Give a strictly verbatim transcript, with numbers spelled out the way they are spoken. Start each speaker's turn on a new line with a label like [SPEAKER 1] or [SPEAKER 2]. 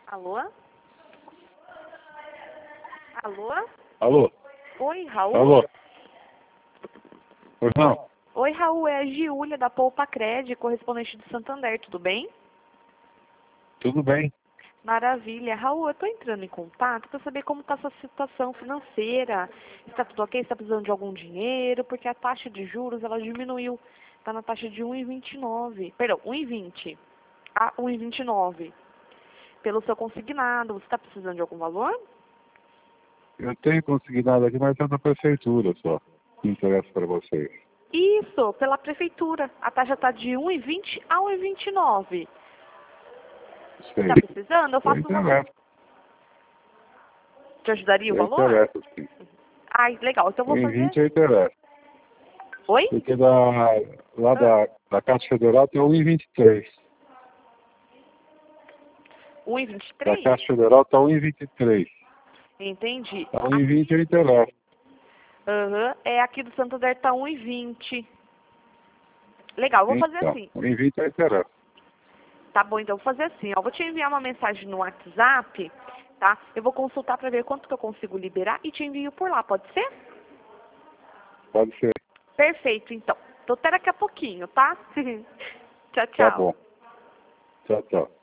[SPEAKER 1] Alô? Alô?
[SPEAKER 2] Alô?
[SPEAKER 1] Oi, Raul?
[SPEAKER 2] Alô? Pois não?
[SPEAKER 1] Oi, Raul, é a Giulia da Poupa Cred, correspondente do Santander, tudo bem?
[SPEAKER 2] Tudo bem.
[SPEAKER 1] Maravilha. Raul, eu estou entrando em contato para saber como está a sua situação financeira. Está tudo ok? Está precisando de algum dinheiro? Porque a taxa de juros, ela diminuiu. Está na taxa de um vírgula vinte e nove. Perdão, um vírgula vinte. A um vírgula vinte e nove. Pelo seu consignado, você está precisando de algum valor?
[SPEAKER 2] Eu tenho consignado aqui, mas é da prefeitura só. Que interessa para vocês.
[SPEAKER 1] Isso, pela prefeitura. A taxa está de um vírgula vinte a um vírgula vinte e nove.
[SPEAKER 2] Sei.
[SPEAKER 1] Está precisando? Eu
[SPEAKER 2] Eu
[SPEAKER 1] faço uma...
[SPEAKER 2] interesso.
[SPEAKER 1] Te ajudaria o
[SPEAKER 2] Eu
[SPEAKER 1] valor?
[SPEAKER 2] interesso, sim.
[SPEAKER 1] Ai, legal. Então eu vou
[SPEAKER 2] Em
[SPEAKER 1] fazer...
[SPEAKER 2] vinte eu interesso.
[SPEAKER 1] Oi?
[SPEAKER 2] Porque da, lá
[SPEAKER 1] Ah,
[SPEAKER 2] da, da Caixa Federal tem um vírgula vinte e três.
[SPEAKER 1] um vírgula vinte e
[SPEAKER 2] Da
[SPEAKER 1] três?
[SPEAKER 2] Caixa Federal está um vírgula vinte e três.
[SPEAKER 1] Entendi.
[SPEAKER 2] Está um vírgula vinte eu interesso.
[SPEAKER 1] Aham. É, aqui do Santander tá um vírgula vinte. Legal, eu vou fazer
[SPEAKER 2] Então,
[SPEAKER 1] assim.
[SPEAKER 2] um vírgula vinte eu interesso.
[SPEAKER 1] Tá bom, então eu vou fazer assim, ó. Eu vou te enviar uma mensagem no WhatsApp, tá? Eu vou consultar para ver quanto que eu consigo liberar e te envio por lá, pode ser?
[SPEAKER 2] Pode ser.
[SPEAKER 1] Perfeito, então. Tô até daqui a pouquinho, tá? Tchau,
[SPEAKER 2] Tá
[SPEAKER 1] tchau.
[SPEAKER 2] bom. Tchau, tchau.